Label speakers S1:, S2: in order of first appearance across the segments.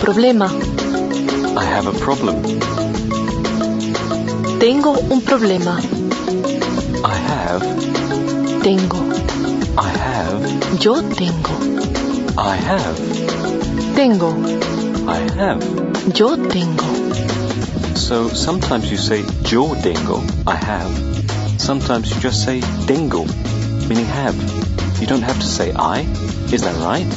S1: problema.
S2: I have a problem.
S1: Tengo un problema.
S2: I have.
S1: Tengo.
S2: I have.
S1: Yo tengo.
S2: I have.
S1: Tengo.
S2: I have.
S1: Yo tengo.
S2: So sometimes you say yo tengo, I have. Sometimes you just say tengo, meaning have. You don't have to say I. Is that right?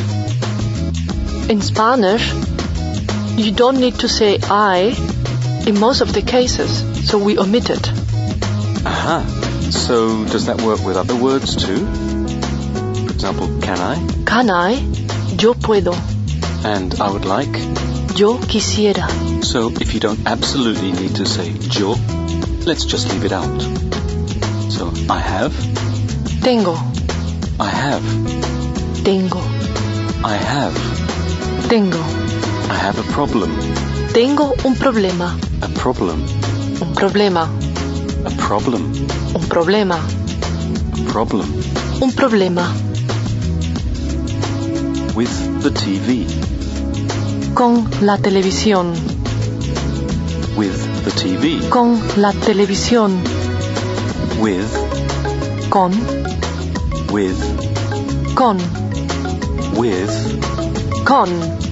S1: In Spanish, you don't need to say I in most of the cases, so we omit it.
S2: Aha. So does that work with other words too? For example, can I?
S1: Can I? Yo puedo.
S2: And I would like?
S1: Yo quisiera.
S2: So if you don't absolutely need to say yo, let's just leave it out. So I have.
S1: Tengo.
S2: I have.
S1: Tengo.
S2: I have.
S1: Tengo.
S2: I have a problem.
S1: Tengo un problema.
S2: A problem.
S1: Un problema.
S2: A problem.
S1: Un problema.
S2: A problem.
S1: Un problema.
S2: With the TV.
S1: Con la televisión.
S2: With the TV.
S1: Con la televisión.
S2: With.
S1: Con.
S2: With.
S1: Con.
S2: With.
S1: Con.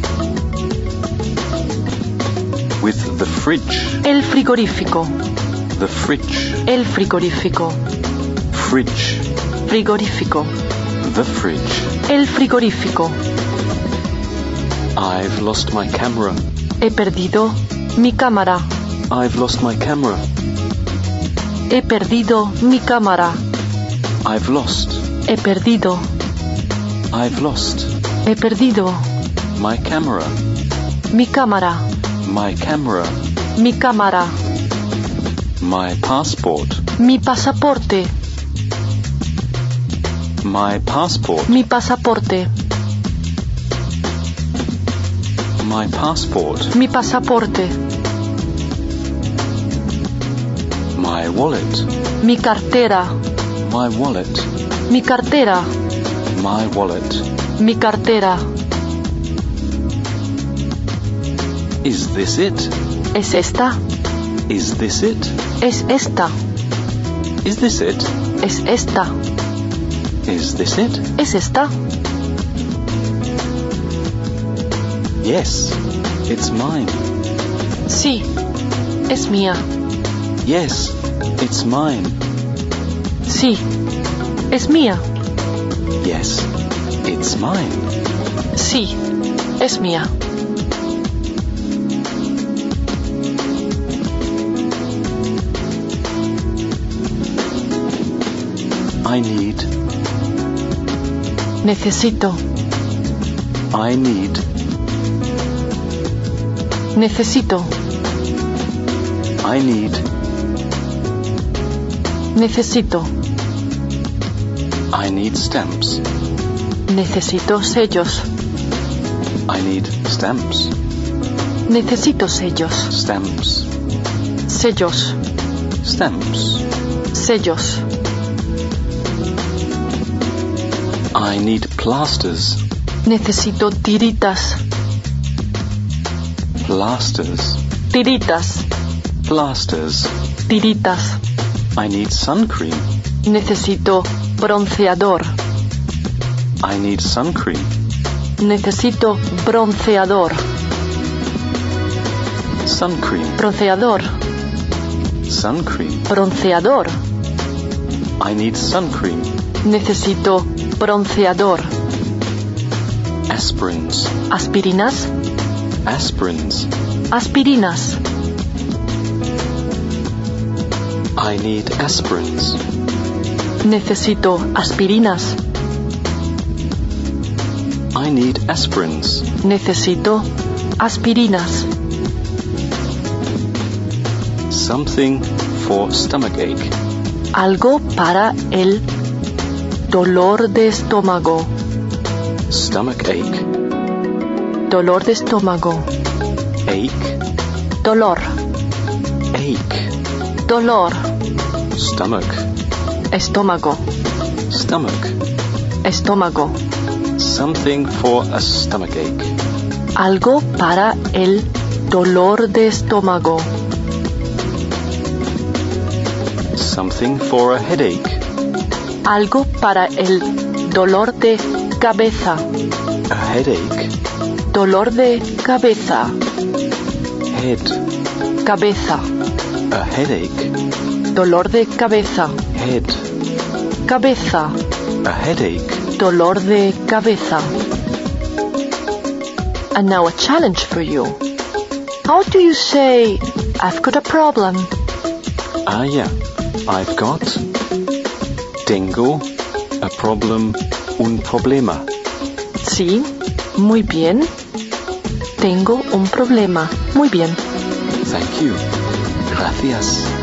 S2: With the fridge.
S1: El frigorífico.
S2: The fridge.
S1: El frigorífico.
S2: Fridge.
S1: Frigorífico.
S2: The fridge.
S1: El frigorífico.
S2: I've lost my camera.
S1: He perdido mi cámara.
S2: I've lost my camera.
S1: He perdido mi cámara.
S2: I've lost.
S1: He perdido.
S2: I've lost.
S1: He perdido
S2: My camera.
S1: mi cámara.
S2: My camera.
S1: Mi cámara.
S2: My passport.
S1: Mi pasaporte.
S2: My passport.
S1: Mi pasaporte.
S2: My passport.
S1: Mi pasaporte.
S2: My wallet.
S1: Mi cartera.
S2: My wallet.
S1: Mi cartera.
S2: My wallet.
S1: Mi cartera.
S2: Is this it?
S1: ¿Es esta?
S2: Is this it?
S1: ¿Es esta?
S2: Is this it?
S1: ¿Es esta?
S2: Is this it?
S1: ¿Es esta?
S2: Yes. It's mine.
S1: Sí. Es mía.
S2: Yes. It's mine.
S1: Sí. Es mía.
S2: Yes. It's mine.
S1: Sí. Es mía.
S2: I need.
S1: Necesito.
S2: I need.
S1: Necesito.
S2: I need.
S1: Necesito.
S2: I need stamps.
S1: Necesito sellos.
S2: I need stamps.
S1: Necesito sellos.
S2: Stamps.
S1: Sellos.
S2: Stamps.
S1: Sellos.
S2: I need plasters.
S1: Necesito tiritas.
S2: Plasters.
S1: Tiritas.
S2: Plasters.
S1: Tiritas.
S2: I need sun cream.
S1: Necesito bronceador.
S2: I need sun cream.
S1: Necesito bronceador.
S2: Sun cream.
S1: Bronceador.
S2: Sun cream.
S1: Bronceador.
S2: I need sun cream.
S1: Necesito bronceador.
S2: Aspirins.
S1: Aspirinas.
S2: Aspirins.
S1: Aspirinas.
S2: I need aspirins.
S1: Necesito aspirinas.
S2: I need aspirins.
S1: Necesito aspirinas.
S2: Something for stomachache.
S1: Algo para el dolor de estómago.
S2: Stomachache.
S1: Dolor de estómago.
S2: Ache.
S1: Dolor.
S2: Ache.
S1: Dolor.
S2: Stomach.
S1: Estómago.
S2: Stomach.
S1: Estómago.
S2: Something for a stomachache.
S1: Algo para el dolor de estómago.
S2: Something for a headache.
S1: Algo para el dolor de cabeza.
S2: A headache.
S1: Dolor de cabeza.
S2: Head.
S1: Cabeza.
S2: A headache.
S1: Dolor de cabeza.
S2: Head.
S1: Cabeza.
S2: A headache.
S1: Dolor de cabeza. And now a challenge for you. How do you say, I've got a problem?
S2: Ah, yeah. I've got. Tengo. A problem. Un problema.
S1: Sí, muy bien. Tengo un problema. Muy bien.
S2: Thank you. Gracias.